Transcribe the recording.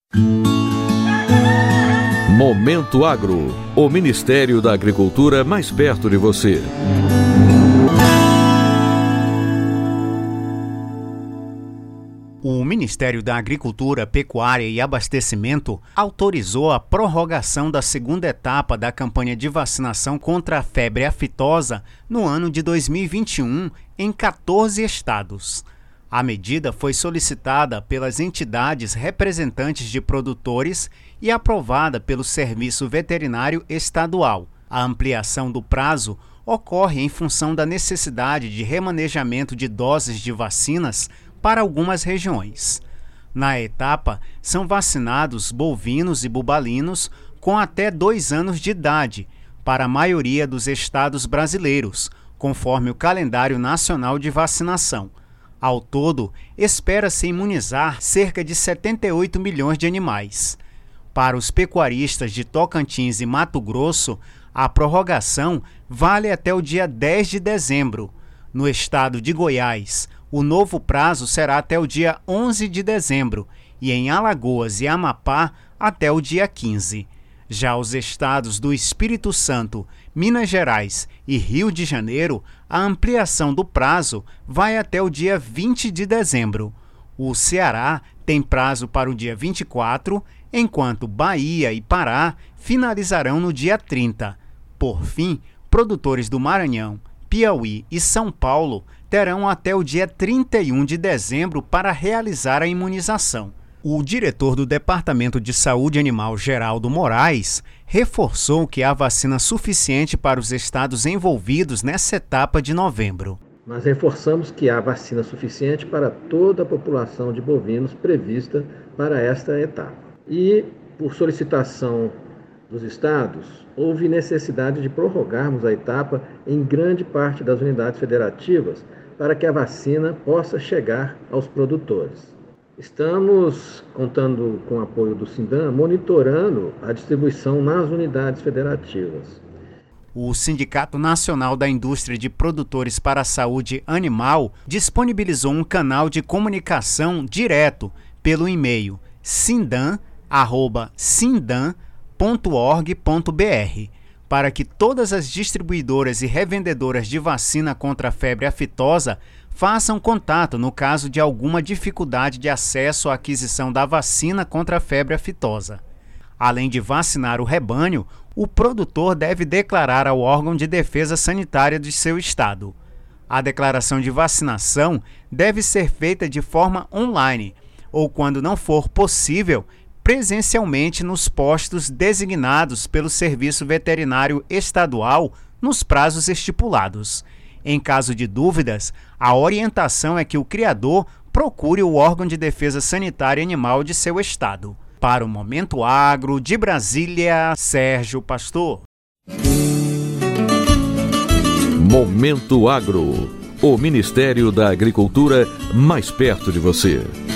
Momento Agro, o Ministério da Agricultura mais perto de você. O Ministério da Agricultura, Pecuária e Abastecimento autorizou a prorrogação da segunda etapa da campanha de vacinação contra a febre aftosa no ano de 2021 em 14 estados. A medida foi solicitada pelas entidades representantes de produtores e aprovada pelo Serviço Veterinário Estadual. A ampliação do prazo ocorre em função da necessidade de remanejamento de doses de vacinas para algumas regiões. Na etapa, são vacinados bovinos e bubalinos com até 2 anos de idade, para a maioria dos estados brasileiros, conforme o calendário nacional de vacinação. Ao todo, espera-se imunizar cerca de 78 milhões de animais. Para os pecuaristas de Tocantins e Mato Grosso, a prorrogação vale até o dia 10 de dezembro. No estado de Goiás, o novo prazo será até o dia 11 de dezembro e em Alagoas e Amapá até o dia 15. Já os estados do Espírito Santo, Minas Gerais e Rio de Janeiro, a ampliação do prazo vai até o dia 20 de dezembro. O Ceará tem prazo para o dia 24, enquanto Bahia e Pará finalizarão no dia 30. Por fim, produtores do Maranhão, Piauí e São Paulo terão até o dia 31 de dezembro para realizar a imunização. O diretor do Departamento de Saúde Animal, Geraldo Moraes, reforçou que há vacina suficiente para os estados envolvidos nessa etapa de novembro. Nós reforçamos que há vacina suficiente para toda a população de bovinos prevista para esta etapa. E, por solicitação dos estados, houve necessidade de prorrogarmos a etapa em grande parte das unidades federativas para que a vacina possa chegar aos produtores. Estamos contando com o apoio do Sindan, monitorando a distribuição nas unidades federativas. O Sindicato Nacional da Indústria de Produtores para a Saúde Animal disponibilizou um canal de comunicação direto pelo e-mail sindan@sindan.org.br para que todas as distribuidoras e revendedoras de vacina contra a febre aftosa façam contato no caso de alguma dificuldade de acesso à aquisição da vacina contra a febre aftosa. Além de vacinar o rebanho, o produtor deve declarar ao órgão de defesa sanitária de seu estado. A declaração de vacinação deve ser feita de forma online ou, quando não for possível, presencialmente nos postos designados pelo Serviço Veterinário Estadual nos prazos estipulados. Em caso de dúvidas, a orientação é que o criador procure o órgão de defesa sanitária animal de seu estado. Para o Momento Agro, de Brasília, Sérgio Pastor. Momento Agro, o Ministério da Agricultura mais perto de você.